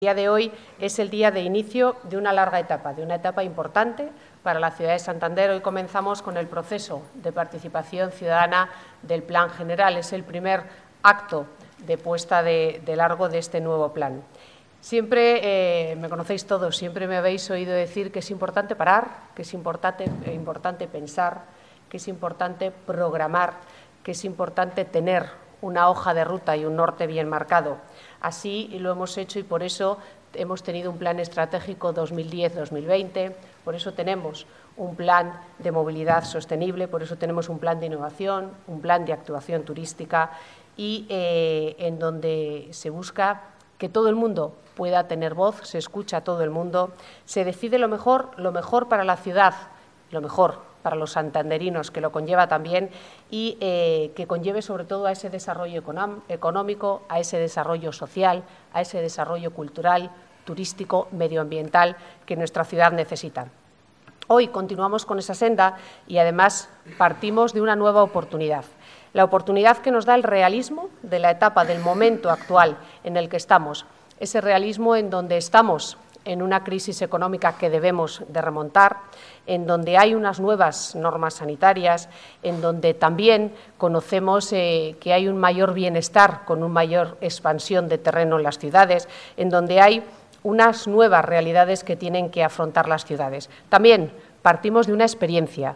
El día de hoy es el día de inicio de una larga etapa, de una etapa importante para la ciudad de Santander. Hoy comenzamos con el proceso de participación ciudadana del Plan General. Es el primer acto de puesta de largo de este nuevo plan. Siempre, me conocéis todos, siempre me habéis oído decir que es importante parar, que es importante pensar, que es importante programar, que es importante tener una hoja de ruta y un norte bien marcado. Así lo hemos hecho y por eso hemos tenido un plan estratégico 2010-2020, por eso tenemos un plan de movilidad sostenible, por eso tenemos un plan de innovación, un plan de actuación turística y en donde se busca que todo el mundo pueda tener voz, se escucha a todo el mundo, se decide lo mejor para la ciudad, lo mejor para los santanderinos, que lo conlleva también y que conlleve sobre todo a ese desarrollo económico, a ese desarrollo social, a ese desarrollo cultural, turístico, medioambiental que nuestra ciudad necesita. Hoy continuamos con esa senda y además partimos de una nueva oportunidad. La oportunidad que nos da el realismo de la etapa, del momento actual en el que estamos, ese realismo en donde estamos en una crisis económica que debemos de remontar, en donde hay unas nuevas normas sanitarias, en donde también conocemos que hay un mayor bienestar con una mayor expansión de terreno en las ciudades, en donde hay unas nuevas realidades que tienen que afrontar las ciudades. También partimos de una experiencia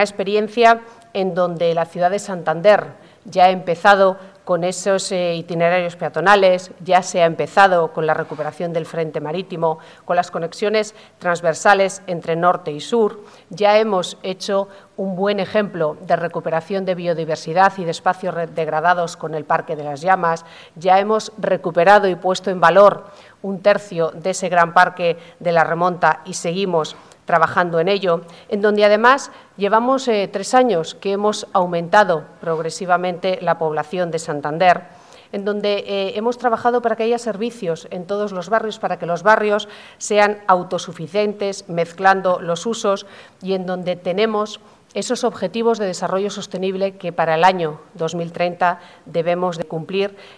en donde la ciudad de Santander ya ha empezado con esos itinerarios peatonales, ya se ha empezado con la recuperación del frente marítimo, con las conexiones transversales entre norte y sur, ya hemos hecho un buen ejemplo de recuperación de biodiversidad y de espacios degradados con el Parque de las Llamas, ya hemos recuperado y puesto en valor un tercio de ese gran parque de la Remonta y seguimos trabajando en ello, en donde además llevamos 3 años que hemos aumentado progresivamente la población de Santander, en donde hemos trabajado para que haya servicios en todos los barrios, para que los barrios sean autosuficientes, mezclando los usos y en donde tenemos esos objetivos de desarrollo sostenible que para el año 2030 debemos de cumplir